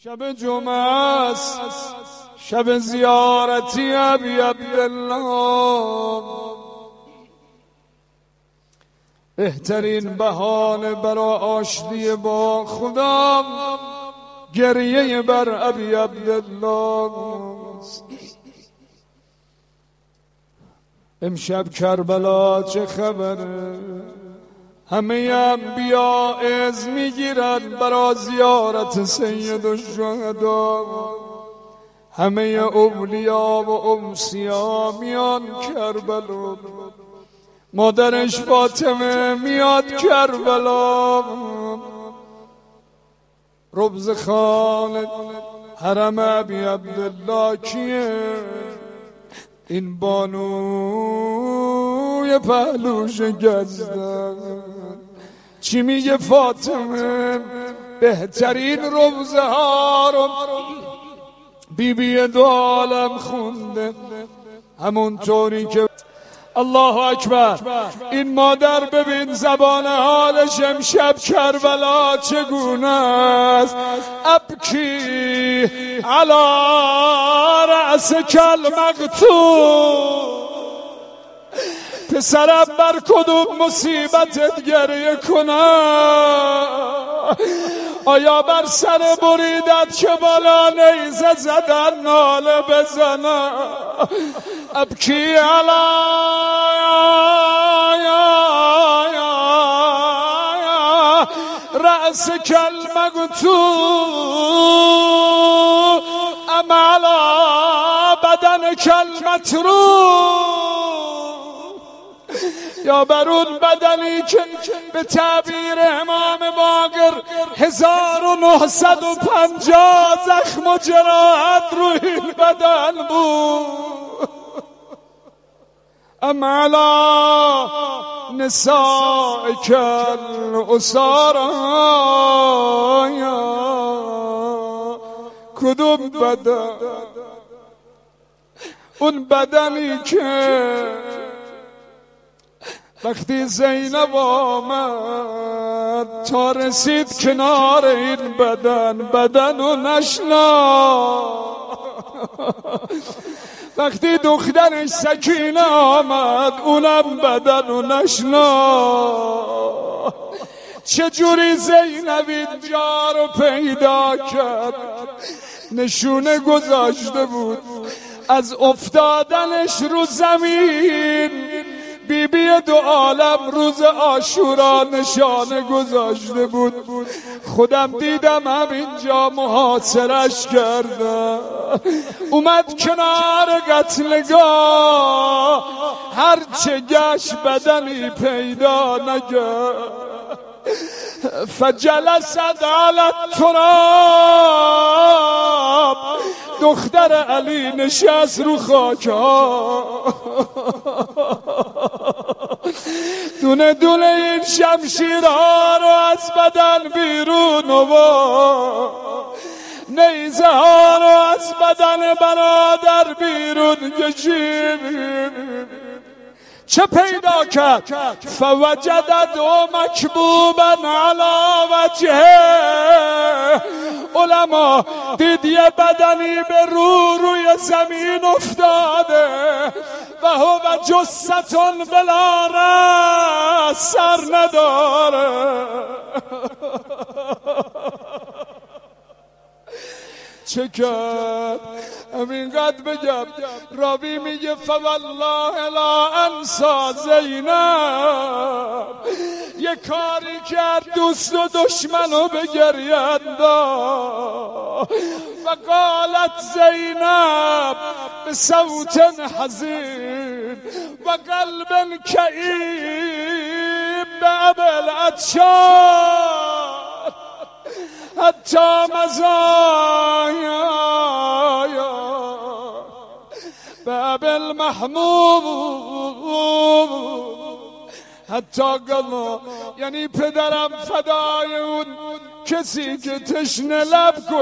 شب جمعه است، شب زیارتی ابی عبدالله. بهترین بهانه برای آشتی با خدا گریه بر ابی عبدالله. امشب کربلا چه خبره؟ همه انبیا اذن میگیرن برای زیارت سید الشهدا. همه اولیا و امسیا میان کربلا. مادرش فاطمه میاد کربلا. ربز خان حرم ابی عبدالله کیه؟ این بانوی پهلوش گزدن. چی میگه فاطمه؟ بهترین رمزه ها رو بیبی دو عالم خونده، همونطوری که الله اکبر. این مادر ببین زبان حالش امشب کربلا چگونه است. ابکی علی رأس المقتول. پسرم بر کدوم مصیبتت گریه کنم؟ آیا بر سر بریدت که بالا نیزه زدن ناله بزنم؟ ابکی علی رأس المقتول ام علی بدن المتروک. یا بر اون بدنی که به تعبیر امام باقر 1950 زخم و جراحت روی این بدن بود. ام علی نسائک الاسارا. کدوم بدن؟ اون بدنی که وقتی زینب آمد تا رسید کنار این بدنو نشنا. وقتی دخترش سکینه آمد اونم بدنو نشنا. چجوری زینب اینجا رو پیدا کرد؟ نشونه گذاشته بود از افتادنش رو زمین. بیبی دو عالم روز عاشورا نشانه گذاشته بود. خودم دیدم همینجا محاصرش کردم. اومد کنار قتلگاه، هرچه گشت بدنی پیدا نکرد. فجلست علی التراب. دختر علی نشست رو خاک ها. دونه دونه این شمشیرها رو از بدن بیرون آورد. نیزه ها رو از بدن برادر بیرون کشید. چه پیدا کرد؟ فوجدت مکبوبا علی وجهه. علما دید یه بدنی به روی زمین افتاده و هو جثتون بلا رأس، سر نداره. چه کرد؟ همینقدر بگم. راوی میگه فوالله لا انسا زینب. یه کاری کرد دوست و دشمنو به گریه انداخت. و قالت زینب به صوت حزین و قلب کئیب به ابی العطشان حتی مزایا به ابی المحمود حتی قلا. یعنی پدرم فدای اون کسی که تشنه لب